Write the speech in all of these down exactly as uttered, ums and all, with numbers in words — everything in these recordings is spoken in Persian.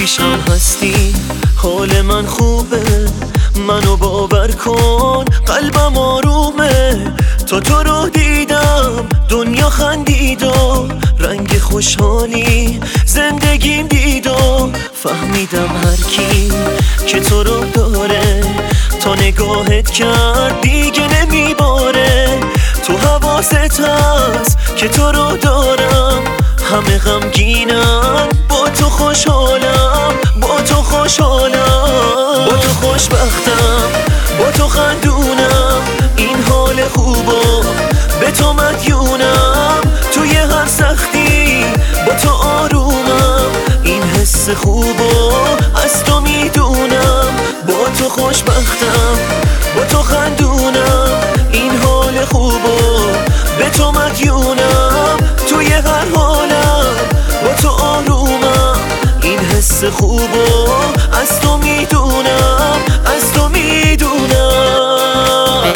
پیشم هستی حال من خوبه، منو باور کن قلبم آرومه. تا تو رو دیدم دنیا خندید و رنگ خوشحالی زندگیم دید و فهمیدم هر کی که تو رو داره تا نگاهت کرد دیگه نمیباره. تو حواست هست که تو رو دارم، همه غمگینم با تو خوشحالم، با تو خوشحالم، با تو خوشبختم، با تو خندونم. این حال خوبو به تو مدیونم، توی هر سختی با تو آرومم. این حس خوبو از تو میدونم، با تو خوشبختم، با تو خندونم. این حال خوبو به تو مدیونم، توی هر حالم با تو آرومم. این حس خوبو از تو میدونم، از تو میدونم.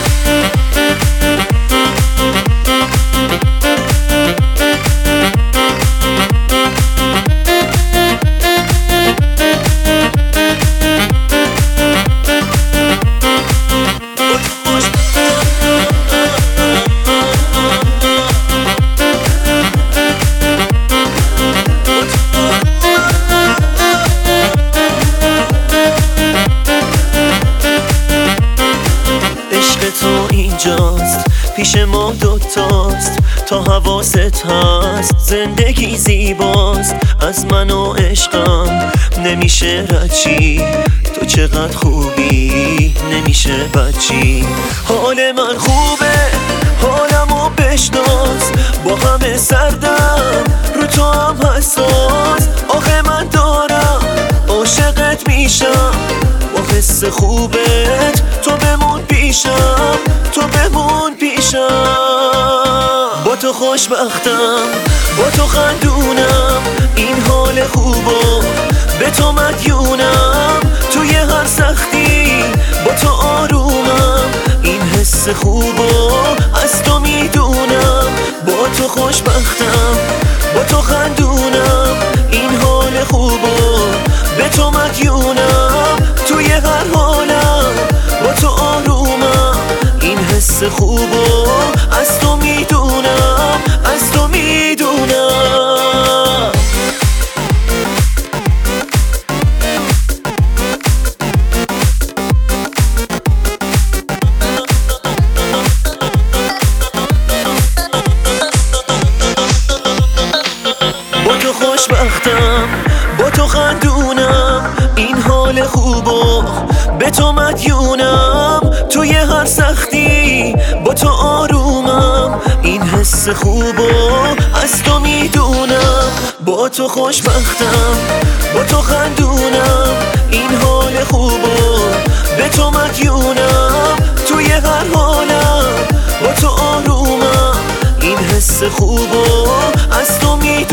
تو اینجاست پیش ما دوتاست، تا حواست هست زندگی زیباست. از من و عشقم نمیشه رچی، تو چقدر خوبی نمیشه بچی. حال من خوبه حالمو بشناس، با همه سردم رو تو هم حساس. آخه من دارم عاشقت میشم، با حس خوبت تو بمون پیشم، تو بمون پیشم. با تو خوشبختم، با تو خندونم. این حال خوبو به تو مدیونم، توی هر سختی با تو آرومم. این حس خوبو از تو میدونم، با تو خوشبختم، با تو خندونم. این حال خوبو به تو مدیونم، توی هر حالم با تو آرومم. این حس خوبو از تو میدونم، از تو میدونم. با تو خوشبختم، با تو خندونم. این حال خوبو به تو مدیونم، توی هر سختی با تو آرومم. این حس خوبو از تو میدونم، با تو خوشبختم، با تو خندونم. این حال خوبو به تو مدیونم، توی هر حالم با تو آرومم. این حس خوبو از تو میدونم.